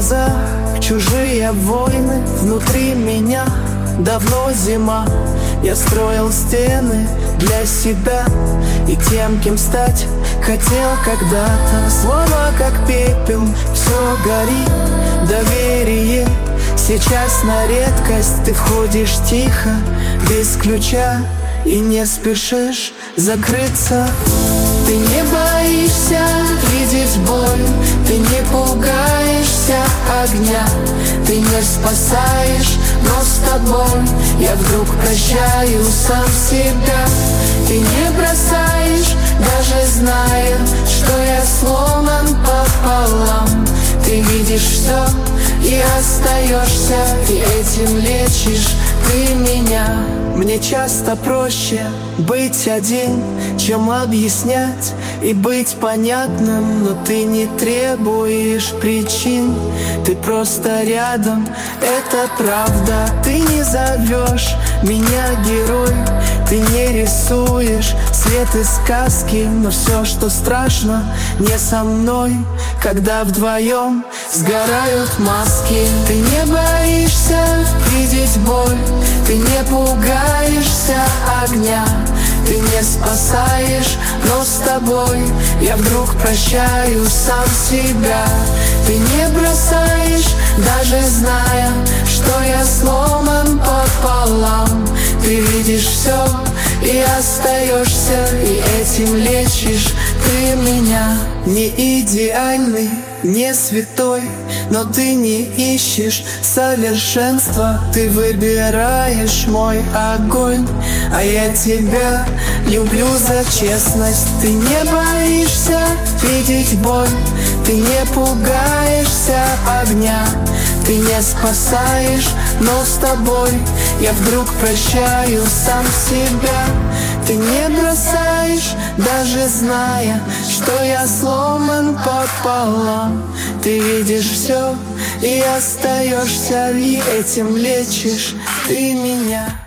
глазах чужие войны, внутри меня давно зима. Я строил стены для себя и тем, кем стать хотел когда-то. Слова как пепел, все горит, доверие сейчас на редкость. Ты входишь тихо, без ключа, и не спешишь закрыться. Ты не боишься видеть боль, ты не пугаешься огня. Ты не спасаешь, но с тобой я вдруг прощаю сам себя. Ты не бросаешь, даже зная, что я сломан пополам. Ты видишь все и остаешься, и этим лечишь ты меня. Мне часто проще быть один, чем объяснять и быть понятным. Но ты не требуешь причин, ты просто рядом, это правда. Ты не зовешь меня герой, ты не рисуешь свет из сказки. Но все, что страшно, не со мной, когда вдвоем сгорают маски. Ты не боишься видеть боль, ты не пугаешься огня. Ты не спасаешь, но с тобой я вдруг прощаю сам себя. Ты не бросаешь, даже зная, что я сломан пополам. Ты видишь все и остаешься, и этим лечишь ты меня. Не идеальный, не святой, но ты не ищешь совершенства. Ты выбираешь мой огонь, а я тебя люблю за честность. Ты не боишься видеть боль, ты не пугаешься огня. Ты не спасаешь, но с тобой я вдруг прощаю сам себя. Ты не бросаешь, даже зная, что я сломан пополам. Ты видишь все и остаешься, и этим лечишь ты меня.